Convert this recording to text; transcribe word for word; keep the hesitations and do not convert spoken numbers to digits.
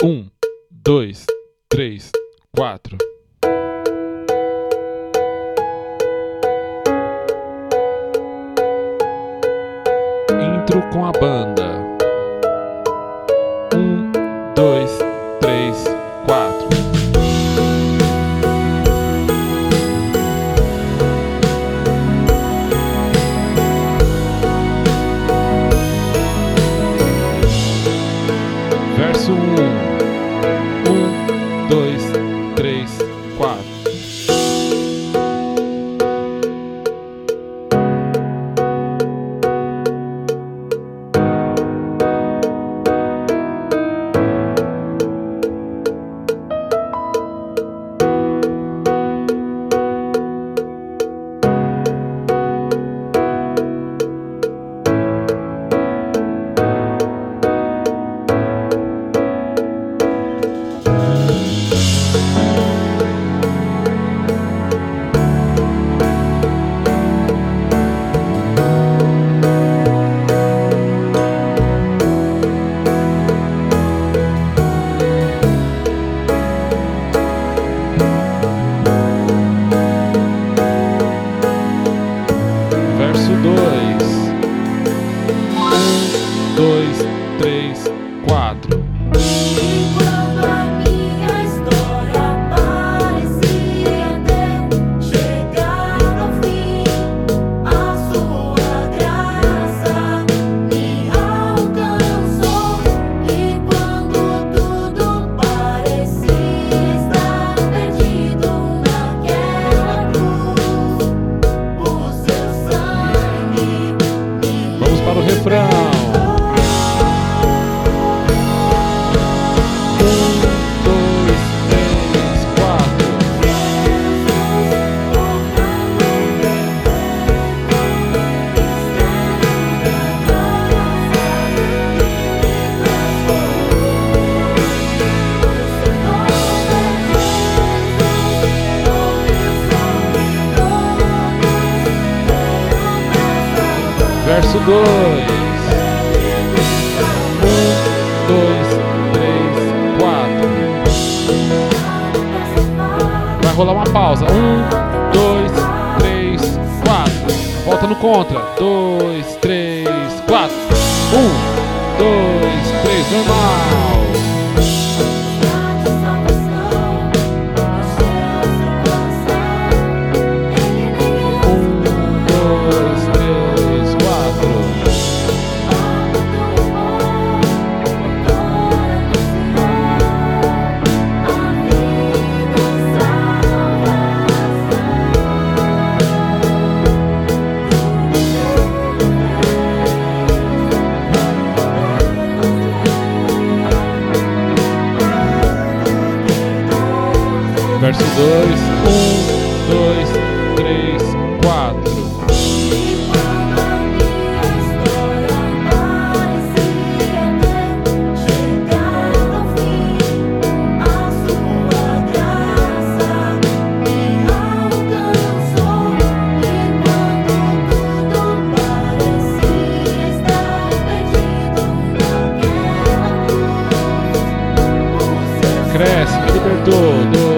Um, dois, três, quatro. Intro com a banda. Um, dois, três, quatro. Verso um. Um, dois, três, quatro. Verso dois. Um, dois, três, quatro. E quando a minha história parecia ter chegado ao fim, a sua graça me alcançou. E quando tudo parecia estar perdido naquela cruz, o seu sangue me Vamos para o refrão. Verso dois. Um, dois, três, quatro. Vai rolar uma pausa. Um, dois, três, quatro. Volta no contra. Dois, três, quatro. Um, dois, três. Normal. Verso dois, um, dois, três, quatro. E quando a minha história parecia ter chegado ao fim, a sua graça me alcançou. E quando tudo parecia estar perdido naquela cruz, o seu Cresce, me libertou.